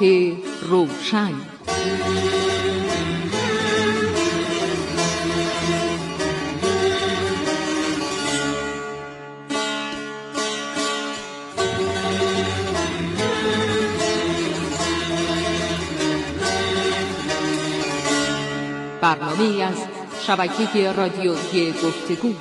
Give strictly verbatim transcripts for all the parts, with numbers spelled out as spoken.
روشن. برنامه‌ای از شبکه رادیویی گفتگو.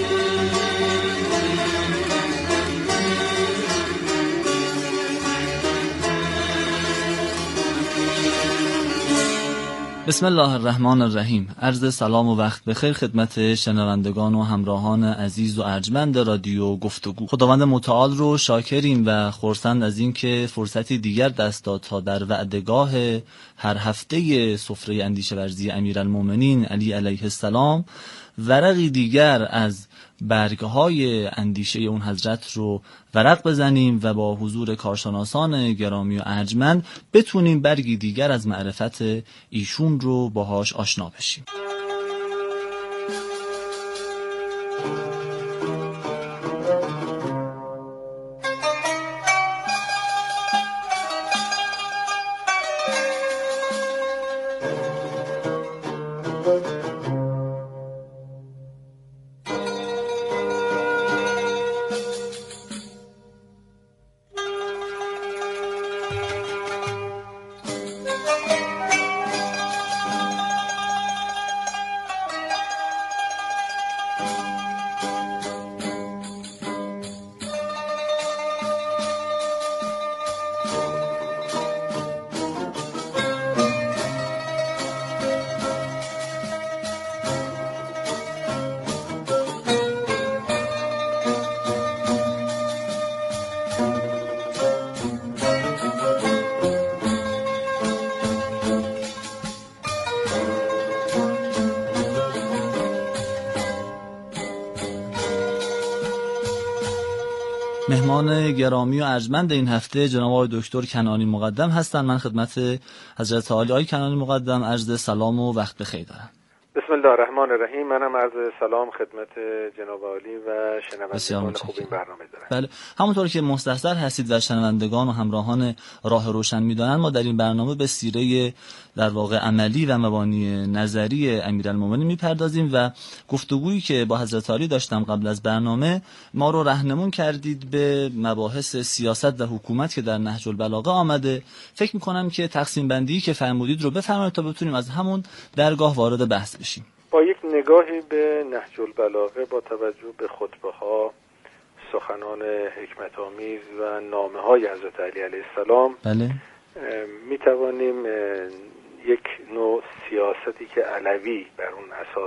بسم الله الرحمن الرحیم. عرض سلام و وقت بخیر خدمت شنوندگان و همراهان عزیز و ارجمند رادیو گفتگو. خداوند متعال رو شاکریم و خرسند از این که فرصتی دیگر دست داد تا در وعدگاه هر هفته سفره اندیشه ورزی امیرالمومنین علی علیه السلام ورقی دیگر از برگهای اندیشه اون حضرت رو ورق بزنیم و با حضور کارشناسان گرامی و ارجمند بتونیم برگی دیگر از معرفت ایشون رو باهاش آشنا بشیم. مهمان گرامی و ارجمند این هفته جناب آقای دکتر کنانی مقدم هستند. من خدمت حضرت عالی آقای کنانی مقدم عرض سلام و وقت بخیر دارم. بسم الله الرحمن الرحیم. منم عرض سلام خدمت جناب عالی و شنوندگان خوب این برنامه دارم. بله، همونطور که مستحضر هستید و شنوندگان و همراهان راه روشن میدانند، ما در این برنامه به سیره در واقع عملی و مبانی نظری امیرالمومنین میپردازیم و گفتگویی که با حضرت عالی داشتم قبل از برنامه ما رو راهنمون کردید به مباحث سیاست و حکومت که در نهج البلاغه آمده. فکر میکنم که تقسیم بندی که فرمودید رو بفرمایید تا بتونیم از همون درگاه وارد بحث بشیم. با یک نگاهی به نهج البلاغه با توجه به خطبه ها، سخنان حکمت آمیز و نامه های حضرت علی علیه السلام بله می توانیم یک نوع سیاستی که علوی بر اون اساس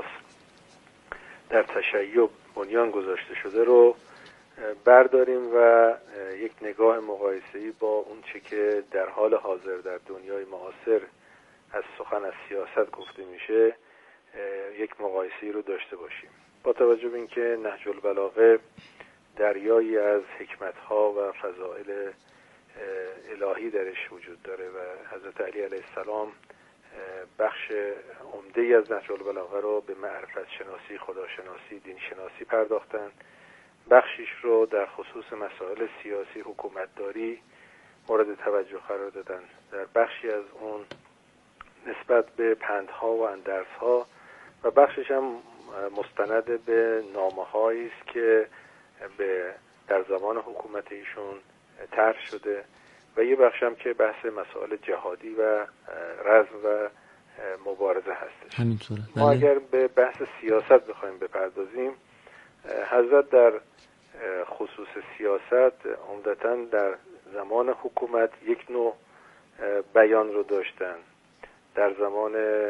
در تشیع بنیان گذاشته شده رو برداریم و یک نگاه مقایسه‌ای با اون چه که در حال حاضر در دنیای معاصر از سخن از سیاست گفته میشه یک مقایسه‌ای رو داشته باشیم. با توجه به اینکه نهج البلاغه دریایی از حکمت‌ها و فضائل الهی درش وجود داره و حضرت علی علیه السلام بخش عمده‌ای از نهج البلاغه رو به معرفت شناسی، خداشناسی، دین شناسی پرداختن. بخشیش رو در خصوص مسائل سیاسی، حکومتداری مورد توجه قرار دادن. در بخشی از اون نسبت به پندها و اندرس‌ها و بخشش هم مستند به نامه‌هایی است که به در زمان حکومت ایشون طرح شده و یه بخش هم که بحث مسائل جهادی و رزم و مبارزه هستش. همینطوره. ما اگر به بحث سیاست بخوایم بپردازیم، حضرت در خصوص سیاست عمدتاً در زمان حکومت یک نوع بیان رو داشتن، در زمان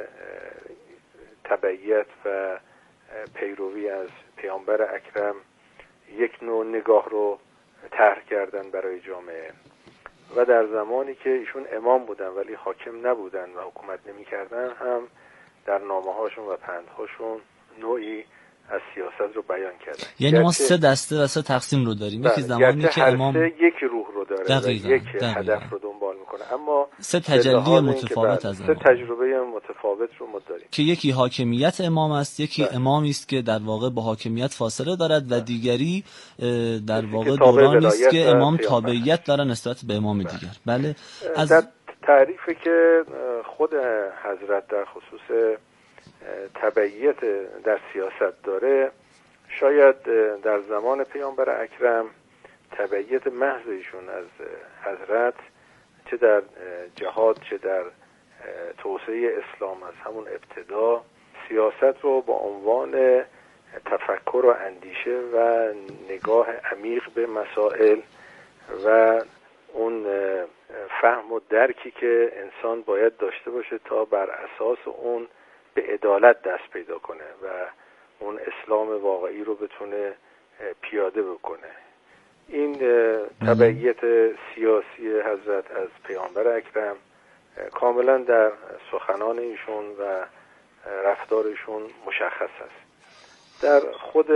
تبعیت و پیروی از پیامبر اکرم یک نوع نگاه رو طرح کردن برای جامعه و در زمانی که ایشون امام بودن ولی حاکم نبودن و حکومت نمی کردن هم در نامه هاشون و پندهاشون نوعی از سیاست رو بیان کردن. یعنی ما سه دسته و سه تقسیم رو داریم. یکی زمانی که امام یک روح رو داره دقیقا. و یک دقیقا. هدف رو دنبال میکنه، اما سه تجلی متفاوت از سه تجربه متفاوت رو ما داریم که یکی حاکمیت امام است، یکی ده. امامی است که در واقع با حاکمیت فاصله دارد و دیگری در واقع دورانی است که امام تابعیت داره نسبت به امام دیگر. بله، از در تعریفی که خود حضرت در خصوص تبعیت در سیاست داره، شاید در زمان پیامبر اکرم تبعیت محض ایشون از حضرت، چه در جهاد چه در توسعه اسلام از همون ابتدا، سیاست رو با عنوان تفکر و اندیشه و نگاه عمیق به مسائل و اون فهم و درکی که انسان باید داشته باشه تا بر اساس اون به عدالت دست پیدا کنه و اون اسلام واقعی رو بتونه پیاده بکنه. این تبعیت سیاسی حضرت از پیامبر اکرم کاملا در سخنان ایشون و رفتارشون مشخص است. در خود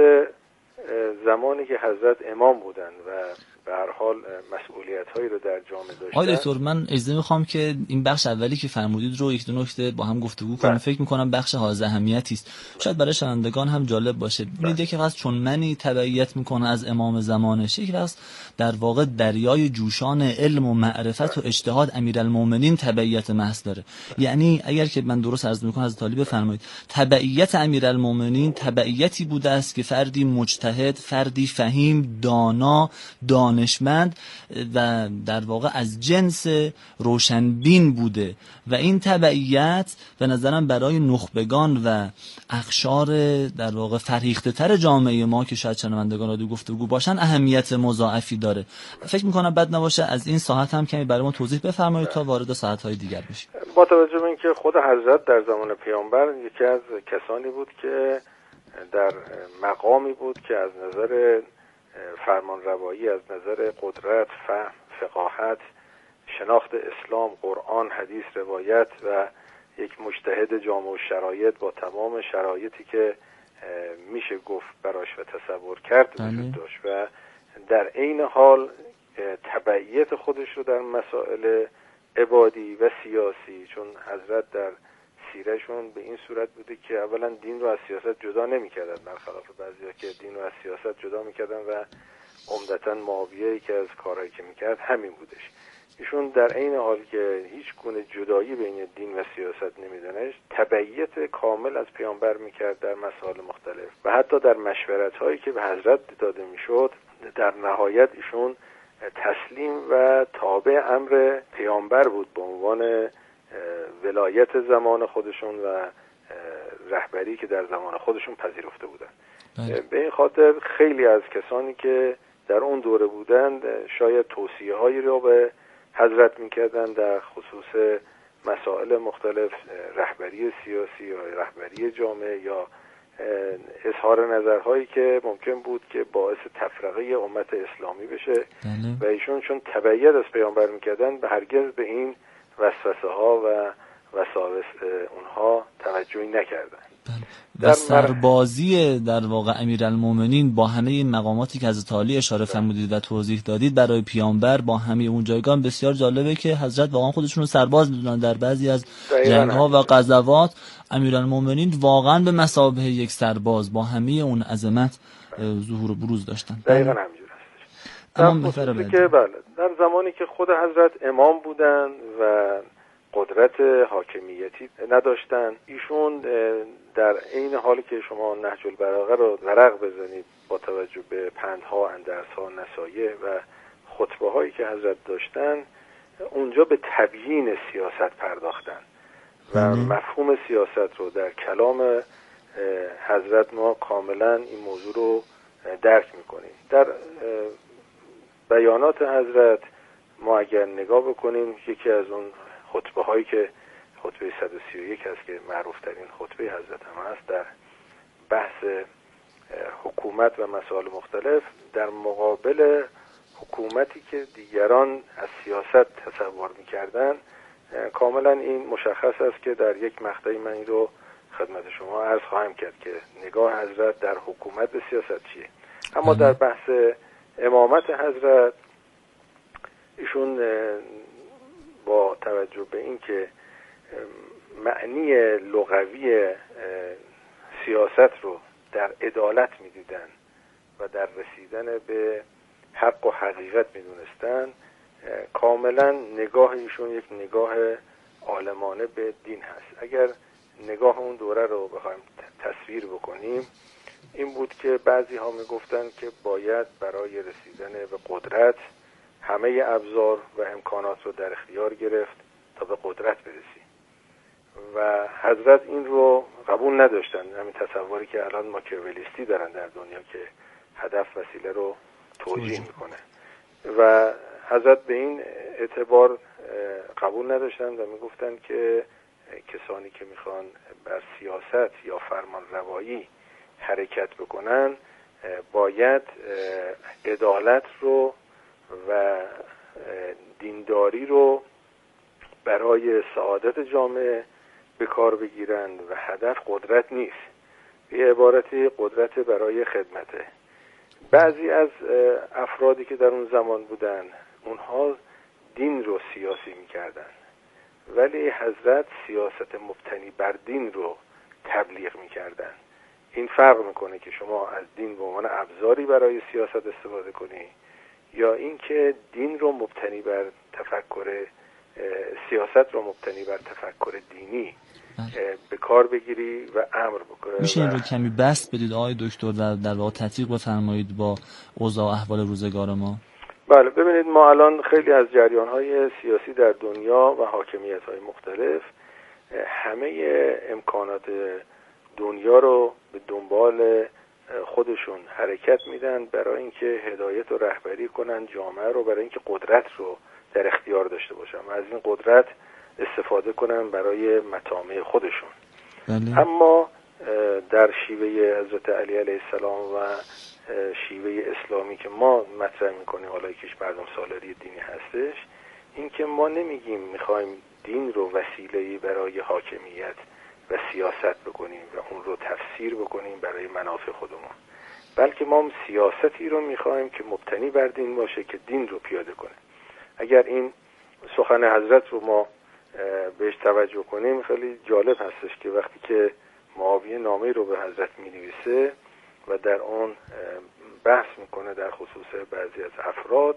زمانی که حضرت امام بودند و به هر حال مسئولیت‌هایی رو در جامعه داشتن. آقای دکتر، من اجازه می‌خوام که این بخش اولی که فرمودید رو یک دو نکته با هم گفتگو کنیم. فکر می‌کنم بخش حائز اهمیتی است، شاید برای شنوندگان هم جالب باشه. ببینید یک وقت چون منی تبعیت می‌کنه از امام زمانش، یک وقت در واقع دریای جوشان علم و معرفت و اجتهاد امیرالمومنین تبعیت محض داره. یعنی اگر که من درست عرض می‌کنم از طالب بفرمایید، تبعیت امیرالمومنین تبعیتی بوده است که فردی مجتهد، فردی فهیم، دانا، دانشمند و در واقع از جنس روشنبین بوده و این تبعیت به نظرم برای نخبگان و اقشار در واقع فرهیخته تر جامعه ما که شاید شنوندگان رادیو گفتگو باشن اهمیت مضاعفی داره. فکر میکنم بد نباشه از این ساحت هم کمی برای ما توضیح بفرمایید تا وارد ساحت‌های دیگر بشیم. با توجه به اینکه خود حضرت در زمان پیامبر یکی از کسانی بود که در مقامی بود که از نظر فرمان روایی، از نظر قدرت، فهم، فقاهت، شناخت اسلام، قرآن، حدیث، روایت و یک مجتهد جامع الشرایط با تمام شرایطی که میشه گفت براش و تصور کرد وجود داشت و در عین حال تبعیت خودش رو در مسائل عبادی و سیاسی، چون حضرت در سیرشون به این صورت بوده که اولا دین رو از سیاست جدا نمی‌کردن، برخلاف بعضیا که دین رو از سیاست جدا می‌کردن و عمدتاً معاویه‌ای که از کارهایی که می‌کرد همین بودش. ایشون در عین حال که هیچ گونه جدایی بین دین و سیاست نمی‌دانست، تبعیت کامل از پیامبر می‌کرد در مسائل مختلف و حتی در مشورت‌هایی که به حضرت داده می‌شد در نهایت ایشون تسلیم و تابع امر پیامبر بود به عنوان ولایت زمان خودشون و رهبری که در زمان خودشون پذیرفته بودن. بله. به این خاطر خیلی از کسانی که در اون دوره بودند شاید توصیه هایی رو به حضرت میکردن در خصوص مسائل مختلف، رهبری سیاسی یا رهبری جامعه یا اظهار نظرهایی که ممکن بود که باعث تفرقه امت اسلامی بشه. بله. و ایشون چون تبعیت از پیامبر میکردن به هرگز به این وسوسه ها و وساوس اونها توجهی نکردن. و سربازی در واقع امیرالمومنین با همه این مقاماتی که از تعالی اشاره فرمودید و توضیح دادید برای پیامبر با همه اون جایگاه بسیار جالبه که حضرت واقعا خودشون رو سرباز میدونن. در بعضی از جنگ‌ها و غزوات امیرالمومنین واقعا به مثابه یک سرباز با همه اون عظمت ظهور و بروز داشتن. دقیقاً همینجور هستش. در خصوصی که بله در زمانی که خود حضرت امام بودن و قدرت حاکمیتی نداشتن، ایشون در عین حالی که شما نهج البلاغه رو ورق بزنید با توجه به پندها، اندرس‌ها، نصایح و خطبه هایی که حضرت داشتن اونجا به تبیین سیاست پرداختن و مفهوم سیاست رو در کلام حضرت ما کاملا این موضوع رو درک میکنیم. در بیانات حضرت ما اگر نگاه بکنیم یکی از اون خطبه هایی که خطبه صد و سی و یک هست که معروف ترین خطبه حضرت هم هست در بحث حکومت و مسائل مختلف در مقابل حکومتی که دیگران از سیاست تصور میکردن، کاملا این مشخص است که در یک مقطعی من این رو خدمت شما عرض خواهم کرد که نگاه حضرت در حکومت به سیاست چیه. اما در بحث امامت حضرت ایشون با توجه به این که معنی لغوی سیاست رو در عدالت می‌دیدن و در رسیدن به حق و حقیقت می‌دونستن، کاملا نگاه ایشون یک نگاه عالمانه به دین هست. اگر نگاه اون دوره رو بخوایم تصویر بکنیم، این بود که بعضی ها میگفتن که باید برای رسیدن به قدرت همه ابزار و امکانات رو در اختیار گرفت تا به قدرت برسی و حضرت این رو قبول نداشتن. همین تصوری که الان ماکیاولیستی دارن در دنیا که هدف وسیله رو توجیه میکنه و حضرت به این اعتبار قبول نداشتن و میگفتن که کسانی که میخوان بر سیاست یا فرمان روایی حرکت بکنن باید عدالت رو و دینداری رو برای سعادت جامعه به کار بگیرند و هدف قدرت نیست، به عبارتی قدرت برای خدمته. بعضی از افرادی که در اون زمان بودن اونها دین رو سیاسی میکردن، ولی حضرت سیاست مبتنی بر دین رو تبلیغ میکردن. این فرق میکنه که شما از دین به عنوان ابزاری برای سیاست استفاده کنی یا اینکه دین رو مبتنی بر تفکر سیاست رو مبتنی بر تفکر دینی به کار بگیری و امر بکنی. میشه این رو کمی بسط بدید آقای دکتر و در واقع تطبیق بفرمایید با اوضاع و احوال روزگار ما؟ بله، ببینید ما الان خیلی از جریان‌های سیاسی در دنیا و حاکمیت‌های مختلف همه امکانات دنیا رو به دنبال خودشون حرکت میدن برای اینکه هدایت و رهبری کنن جامعه رو، برای اینکه قدرت رو در اختیار داشته باشن و از این قدرت استفاده کنن برای مطامع خودشون. بله. اما در شیوه حضرت علی علیه السلام و شیوه اسلامی که ما مطرح میکنیم، حالا یکیش مردم سالاری دینی هستش، این که ما نمیگیم میخوایم دین رو وسیله‌ای برای حاکمیت و سیاست بکنیم و اون رو تفسیر بکنیم برای منافع خودمون، بلکه ما سیاستی رو میخوایم که مبتنی بر دین باشه که دین رو پیاده کنه. اگر این سخن حضرت رو ما بهش توجه کنیم خیلی جالب هستش که وقتی که معاویه نامه رو به حضرت می‌نویسه و در اون بحث میکنه در خصوص بعضی از افراد،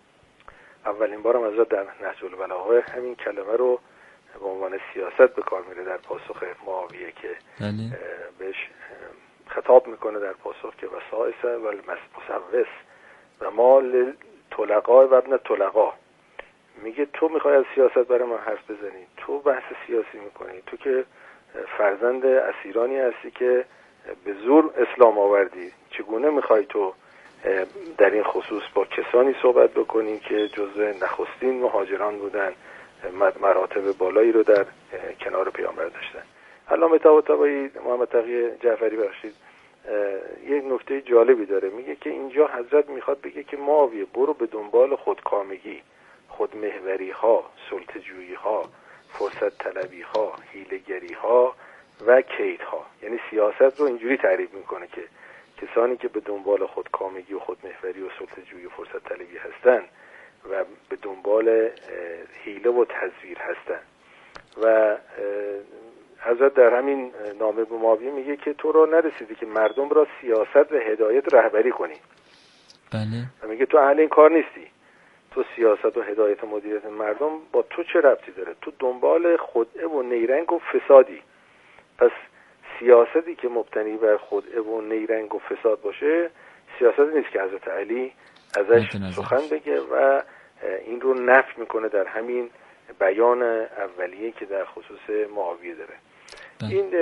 اولین بارم حضرت در نهج البلاغه همین کلمه رو به عنوان سیاست به کار میره در پاسخ معاویه که بله. بهش خطاب میکنه در پاسخ که وسائس و المسوس و مال طلقاء و ابن طلقاء، میگه تو میخوای از سیاست برای من حرف بزنی، تو بحث سیاسی میکنی، تو که فرزند اسیرانی هستی که به زور اسلام آوردی، چگونه میخوای تو در این خصوص با کسانی صحبت بکنی که جزء نخستین مهاجران بودن، مراتب بالایی رو در کنار پیامبر داشتن. علامه طباطبایی محمد تقی جعفری بخشید یک نکته جالبی داره، میگه که اینجا حضرت میخواد بگه که معاویه برو به دنبال خودکامگی، خودمحوری ها، سلطه‌جویی ها، فرصت طلبی ها، حیله‌گری ها و کید ها. یعنی سیاست رو اینجوری تعریف میکنه که کسانی که به دنبال خودکامگی و خودمحوری و سلطه‌جویی و فرصت طلبی هستن و به دنبال حیله و تزویر هستن و حضرت در همین نامه به معاویه میگه که تو را نرسیدی که مردم را سیاست و هدایت رهبری کنی. بله. و میگه تو اهل این کار نیستی، تو سیاست و هدایت و مدیریت مردم با تو چه ربطی داره؟ تو دنبال خدعه و نیرنگ و فسادی. پس سیاستی که مبتنی بر خدعه و نیرنگ و فساد باشه سیاستی نیست که حضرت علی ازش سخن بگه و این رو نفی میکنه در همین بیان اولیه که در خصوص معاویه داره. بله. این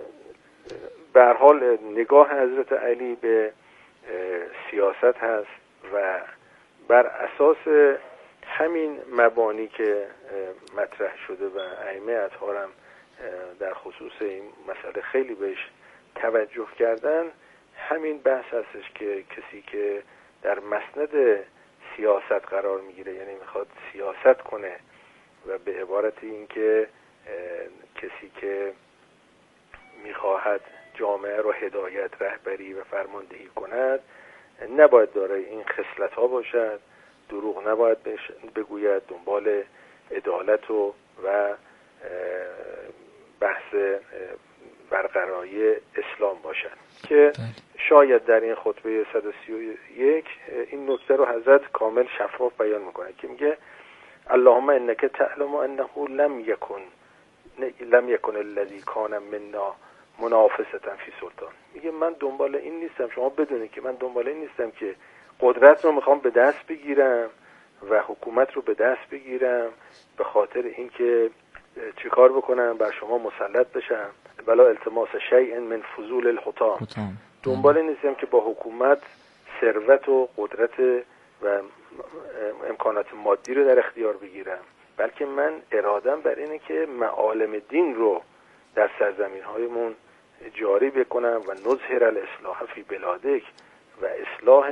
به هر حال نگاه حضرت علی به سیاست هست و بر اساس همین مبانی که مطرح شده و ائمه اطهار هم در خصوص این مسئله خیلی بهش توجه کردن، همین بحث هستش که کسی که در مسند سیاست قرار میگیره، یعنی میخواد سیاست کنه و به عبارت این که کسی که میخواهد جامعه رو هدایت، رهبری و فرماندهی کند نباید داره این خصلت ها باشد، دروغ نباید بگوید، دنبال عدالت و و بحث برقراری اسلام باشد که شاید در این خطبه صد و سی و یک این نکته رو حضرت کامل شفاف بیان میکنه که میگه اللهم انک تعلم انه لم یکن لم یکن الذی کان منا منافسة فی سلطان. میگه من دنبال این نیستم، شما بدونید که من دنبال این نیستم که قدرت رو میخوام به دست بگیرم و حکومت رو به دست بگیرم به خاطر اینکه چیکار بکنم بر شما مسلط بشم، بلا التماس شیء من فضول الحطام. دنبال این نیستم که با حکومت ثروت و قدرت و امکانات مادی رو در اختیار بگیرم، بلکه من ارادم بر اینه که معالم دین رو در سرزمین هایمون جاری بکنم و نظهر الاصلاح فی بلادک و اصلاح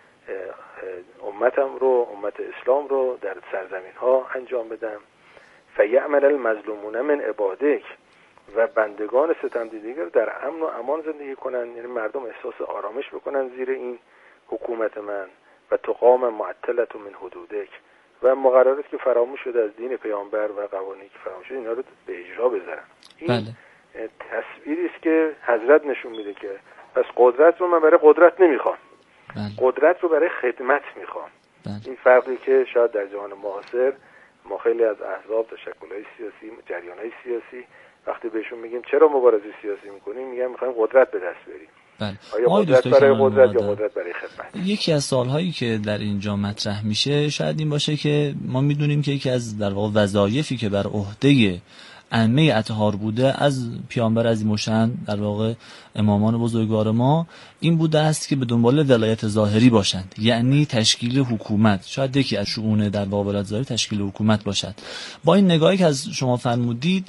امتم رو امت اسلام رو در سرزمین ها انجام بدم. فیعمل المظلومون من عبادک و بندگان ستم دیگر در امن و امان زندگی کنن، یعنی مردم احساس آرامش بکنن زیر این حکومت من و تقام معطلت من حدودک و مقرراتی که فراموش شده از دین پیامبر و قوانینی که فراموش شده اینا رو به اجرا بذارن. این بله. تصویری است که حضرت نشون میده که پس قدرت رو من برای قدرت نمیخوام، بله. قدرت رو برای خدمت میخوام. بله. این فرقی که شاید در جهان معاصر ما خیلی از احزاب، تشکل‌های سیاسی، جریان‌های سیاسی وقتی بهشون میگیم چرا مبارزه سیاسی میکنیم میگن میخوایم قدرت به دست بریم. بله. آیا قدرت برای قدرت یا قدرت برای خدمت؟ یکی از سوالهایی که در اینجا مطرح میشه شاید این باشه که ما میدونیم که یکی از در واقع وظایفی که بر عهده ائمه اطهار بوده از پیامبر عظیم الشأن در واقع امامان بزرگوار ما این بوده است که به دنبال ولایت ظاهری باشند، یعنی تشکیل حکومت. شاید یکی از شؤون در واقع ولایت ظاهری تشکیل حکومت باشد. با این نگاهی که از شما فرمودید،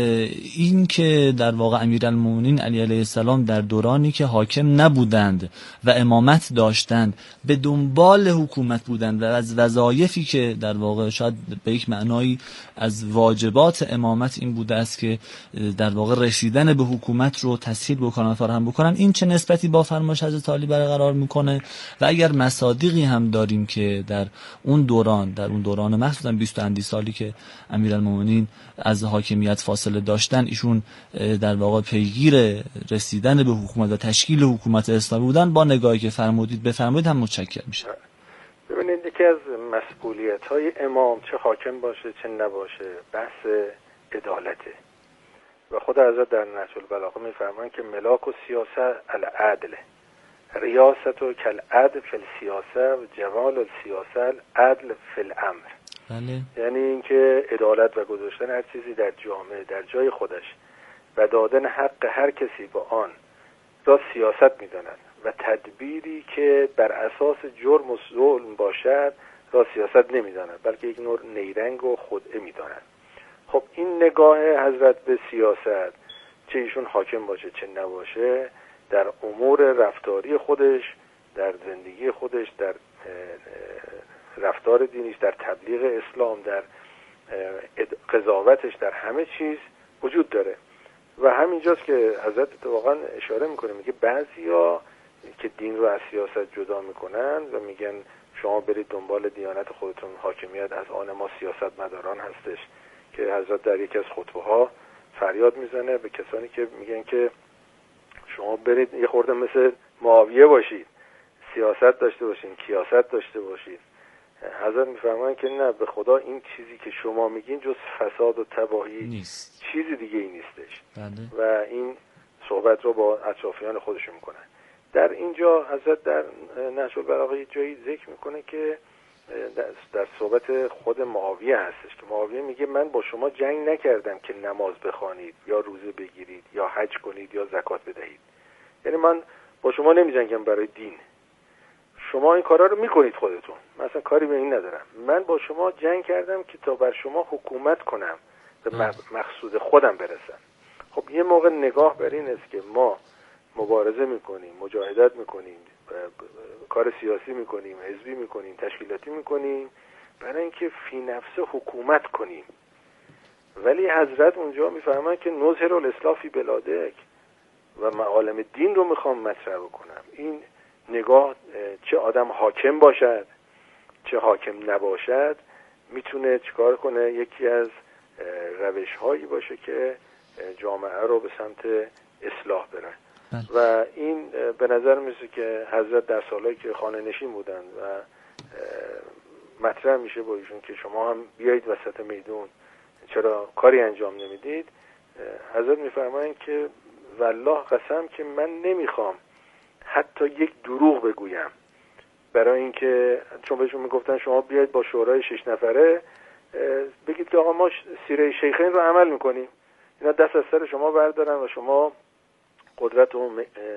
این که در واقع امیرالمومنین علی علیه السلام در دورانی که حاکم نبودند و امامت داشتند به دنبال حکومت بودند و از وظایفی که در واقع شاید به یک معنایی از واجبات امامت این بوده است که در واقع رسیدن به حکومت رو تسهیل بکنن، فراهم بکنن، این چه نسبتی با فرمایش حضرت علی برقرار میکنه؟ و اگر مصادیقی هم داریم که در اون دوران در اون دوران مخصوصا بیست اندی سالی که امیرالمومنین از حاکمیت فاصله داشتن ایشون در واقع پیگیر رسیدن به حکومت و تشکیل حکومت اسلامی بودن، با نگاهی که فرمودید بفرمایید هم متشکرم میشه. ببینید یکی از مسئولیت‌های امام چه حاکم باشه چه نباشه بحث عدالته و خود حضرت در نهج البلاغه میفرمایند که ملاک و سیاست العدل، ریاست و کالعدل فی السیاسه و جمال السیاسه عدل فی الامر. بله. یعنی اینکه عدالت و گذاشتن هر چیزی در جامعه در جای خودش و دادن حق هر کسی با آن را سیاست میدانند و تدبیری که بر اساس جرم و ظلم باشد را سیاست نمیدانند بلکه یک نوع نیرنگ و خدعه میدانند. خب این نگاه حضرت به سیاست چه ایشون حاکم باشه چه نباشه در امور رفتاری خودش، در زندگی خودش، در رفتار دینیش، در تبلیغ اسلام، در قضاوتش، در همه چیز وجود داره و همینجاست که حضرت واقعا اشاره میکنه، میگه بعضیا که دین رو از سیاست جدا میکنن و میگن شما برید دنبال دیانت خودتون، حاکمیت از آن ما سیاست مداران هستش، که حضرت در یکی از خطبه ها فریاد میزنه به کسانی که میگن که شما برید یه خورده مثل معاویه باشید، سیاست داشته باشید، کیاست داشته باشید. حضرت میفرمایند که نه، به خدا این چیزی که شما میگین جز فساد و تباهی نیست، چیزی دیگه ای نیستش. بله. و این صحبت رو با اطرافیان خودشون میکنن. در اینجا حضرت در نهج البلاغه جایی ذکر میکنه که در صحبت خود معاویه هستش که معاویه میگه من با شما جنگ نکردم که نماز بخوانید یا روزه بگیرید یا حج کنید یا زکات بدهید، یعنی من با شما نمیجنگم برای دین، شما این کارا رو میکنید خودتون، من اصلا کاری به این ندارم، من با شما جنگ کردم که تا بر شما حکومت کنم به مقصود خودم برسم. خب یه موقع نگاه بر این است که ما مبارزه میکنیم، مجاهدت میکنیم، کار سیاسی میکنیم، حزبی میکنیم، تشکیلاتی میکنیم برای اینکه فی نفس حکومت کنیم، ولی حضرت اونجا میفهمن که نظهر الاصلاح فی بلادک و معالم دین رو میخوام مطرح بکنم. این نگاه چه آدم حاکم باشد چه حاکم نباشد میتونه چیکار کنه؟ یکی از روش هایی باشه که جامعه رو به سمت اصلاح بره. و این به نظر میسه که حضرت در سالهایی که خانه نشین بودن و مطرح میشه با ایشون که شما هم بیایید وسط میدون، چرا کاری انجام نمیدید؟ حضرت میفرمایند که والله قسم که من نمیخوام حتی یک دروغ بگویم، برای اینکه چون بهشون میگفتن شما بیایید با شورای شش نفره بگید که آقا ما سیره شیخین رو عمل میکنیم، اینا دست از سر شما بردارن و شما قدرت و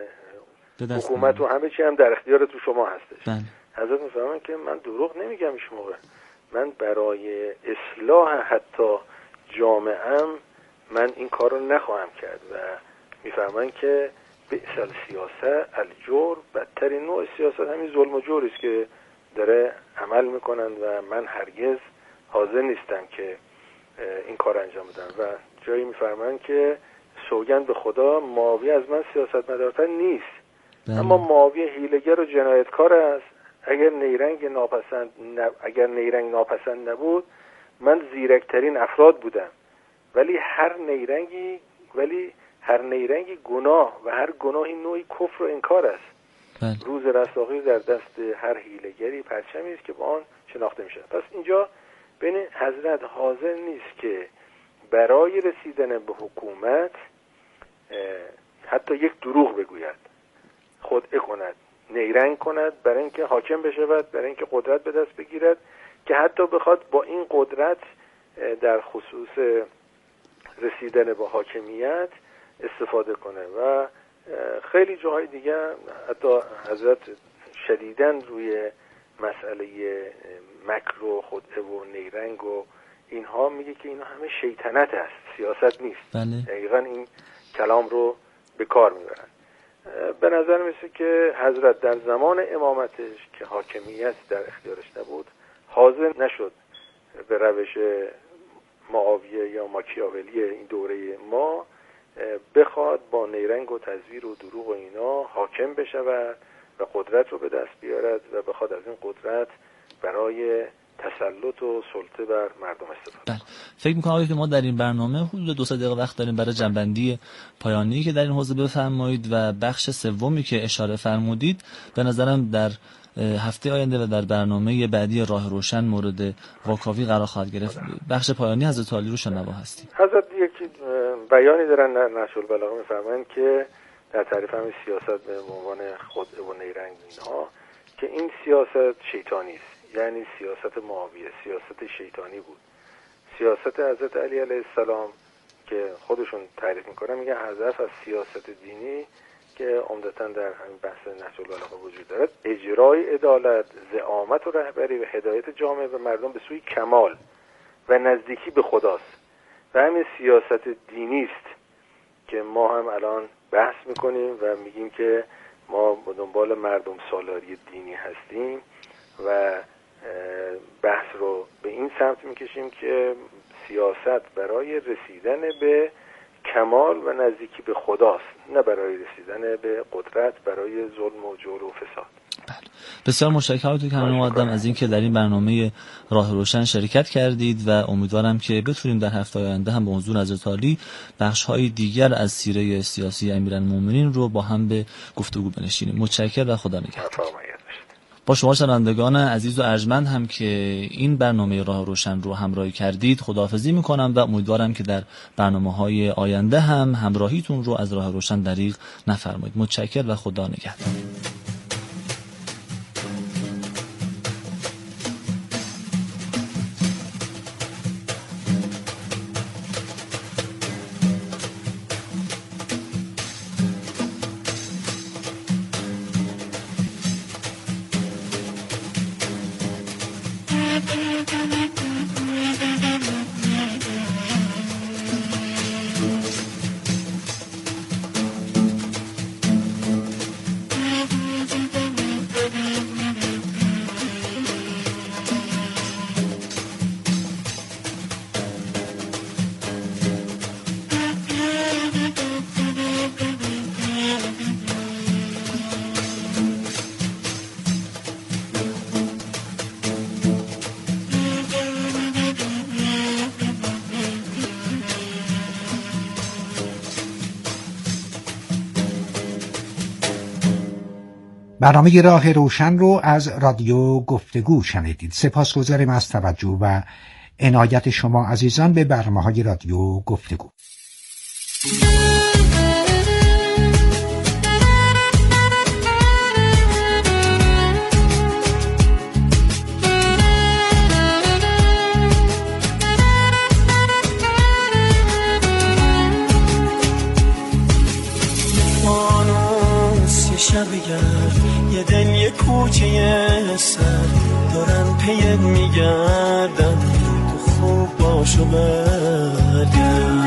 حکومت و همه چی هم در اختیار تو شما هستش. بله. حضرت میفرمایند که من دروغ نمیگم ایش موقع، من برای اصلاح حتی جامعه‌ام من این کار رو نخواهم کرد و میفرمایند که بئس سیاست الجور، بدترین نوع سیاست همین ظلم و جوری است که داره عمل میکنن و من هرگز حاضر نیستم که این کار انجام بدم. و جایی میفرمایند که سوگند به خدا معاویه از من سیاستمدارتر نیست، بله. اما معاویه حیله‌گر و جنایتکار است. اگر نیرنگ ناپسند نب... اگر نیرنگ ناپسند نبود من زیرکترین افراد بودم، ولی هر نیرنگی ولی هر نیرنگی گناه و هر گناهی نوعی کفر و انکار است. بله. روز رستاخیز در دست هر حیله‌گری پرچمی است که با آن شناخته میشه. پس اینجا بین حضرت حاضر نیست که برای رسیدن به حکومت حتی یک دروغ بگوید، خدعه کند، نیرنگ کند برای اینکه حاکم بشود، برای اینکه قدرت به دست بگیرد، که حتی بخواد با این قدرت در خصوص رسیدن به حاکمیت استفاده کنه. و خیلی جاهای دیگه حتی حضرت شدیداً روی مسئله مکر و خدعه و نیرنگ و اینها میگه که اینا همه شیطنت است، سیاست نیست. بله. دقیقاً این کلام رو به کار میبرن. به نظر میسه که حضرت در زمان امامتش که حاکمیت در اختیارش نبود حاضر نشد به روش معاویه یا ماکیاولی این دوره ما بخواد با نیرنگ و تزویر و دروغ و اینا حاکم بشود و قدرت رو به دست بیارد و بخواد از این قدرت برای تسلط و سلطه بر مردم استفاده. بله. فکر می‌کنم که ما در این برنامه حدود دو سه دقیقه وقت داریم برای جنبندی پایانی که در این حوزه بفرمایید و بخش سومی که اشاره فرمودید به نظرم در هفته آینده و در برنامه بعدی راه روشن مورد واکاوی قرار خواهد گرفت. بخش پایانی حضرت عالی رو شنوا هستیم. حضرت یک بیانی دارن در نهج البلاغه می‌فرمایند که در تعریف همین سیاست به عنوان خدعه و نیرنگ اینها که این سیاست شیطانی است، یعنی سیاست معاویه سیاست شیطانی بود. سیاست حضرت علی علیه السلام که خودشون تعریف میکنن میگن هدف از سیاست دینی که عمدتاً در همین بحث نهج البلاغه وجود دارد اجرای عدالت، زعامت و رهبری و هدایت جامعه و مردم به سوی کمال و نزدیکی به خداست. و همین سیاست دینی است که ما هم الان بحث میکنیم و میگیم که ما به دنبال مردم سالاری دینی هستیم و بحث رو به این سمت میکشیم که سیاست برای رسیدن به کمال و نزدیکی به خداست، نه برای رسیدن به قدرت، برای ظلم و جور و فساد. بله. بسیار متشکرم که همه مقدم از این که در این برنامه راه روشن شرکت کردید و امیدوارم که بتونیم در هفته آینده هم به حضور حضرت عالی بخش‌های دیگر از سیره سیاسی امیرالمومنین رو با هم به گفتگو بنشینیم. متشکرم و خدا نگهدار. با شما شنوندگان عزیز و ارجمند هم که این برنامه راه روشن رو همراهی کردید خداحافظی میکنم و امیدوارم که در برنامه‌های آینده هم همراهیتون رو از راه روشن دریغ نفرمایید. متشکرم و خدا نگهدار. برنامه راه روشن رو از رادیو گفتگو شنیدید. سپاسگزاریم از توجه و عنایت شما عزیزان به برنامه‌های رادیو گفتگو. یه دل یه کوچه سر دارن پیت میگردن، تو خوب باش و برگرد.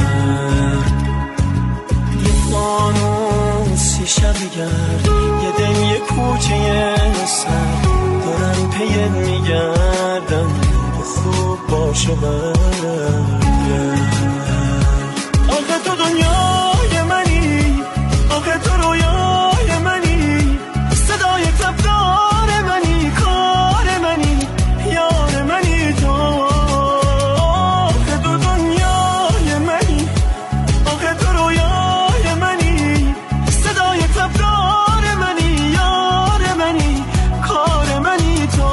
یه فانوسی شبیگرد یه دل یه کوچه سر دارن پیت میگردن، تو خوب باش و برگرد. آخه تو دنیای منی، آخه تو رویای منی، صدای تبدار منی، کار منی، یار منی تو. آخه تو دنیای منی، آخه تو رویای منی، صدای تبدار منی، یار منی، کار منی تو.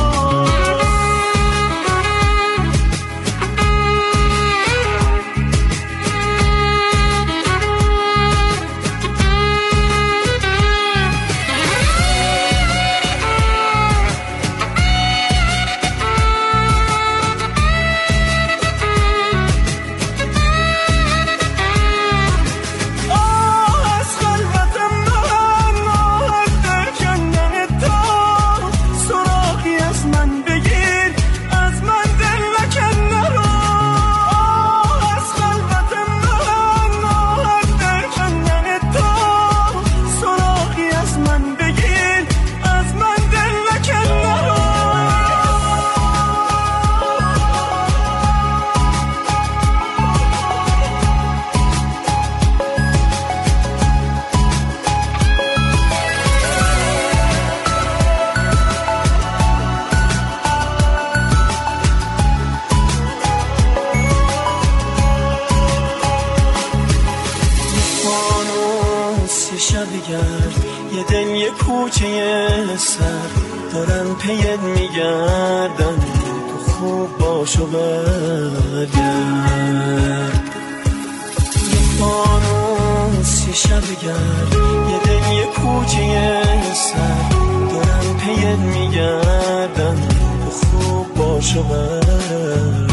یه دل یه کوچه سر دارن پیت میگردن، تو خوب باش و برگرد. یه فانوسی شبیگرد یه دل یه کوچه سر دارن پیت میگردن، تو خوب باش و برگرد.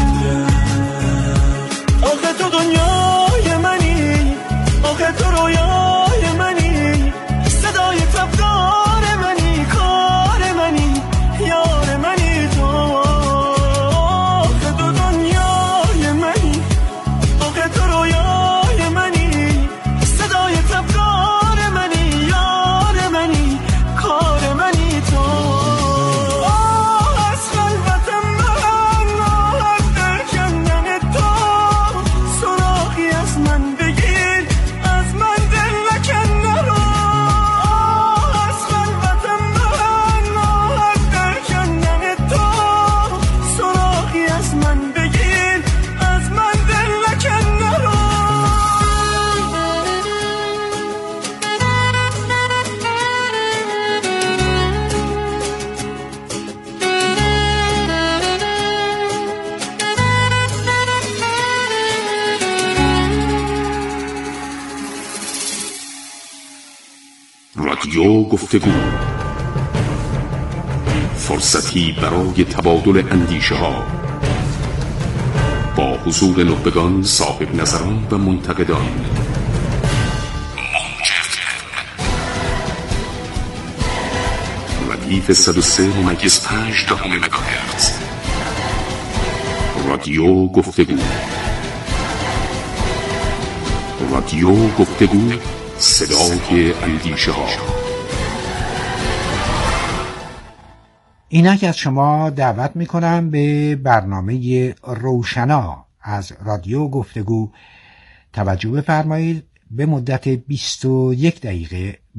آخه تو دنیای منی، آخه تو رویای منی، صدای تبدار منی، کار منی، یار منی تو. آخه تو دنیای منی، آخه تو رویای منی، صدای تبدار منی، یار منی، کار منی تو. آه از خلوت من، آه از در کندن تو، سراغی از من بگیر، از من دل نکن نرو. آه از خلوت من، آه از در کندن تو، سراغی از من بگیر، از من دل نکن نرو. رادیو گفتگو، فرصتی برای تبادل اندیشه ها با حضور نخبگان، صاحب نظران و منتقدان. ردیف صد و سه ممیز پنج دهم مگاهرتز. رادیو گفتگو، رادیو گفتگو، صدای اندیشه ها. اینک از شما دعوت میکنم به برنامه روشنا از رادیو گفتگو توجه بفرمایید. به مدت بیست و یک دقیقه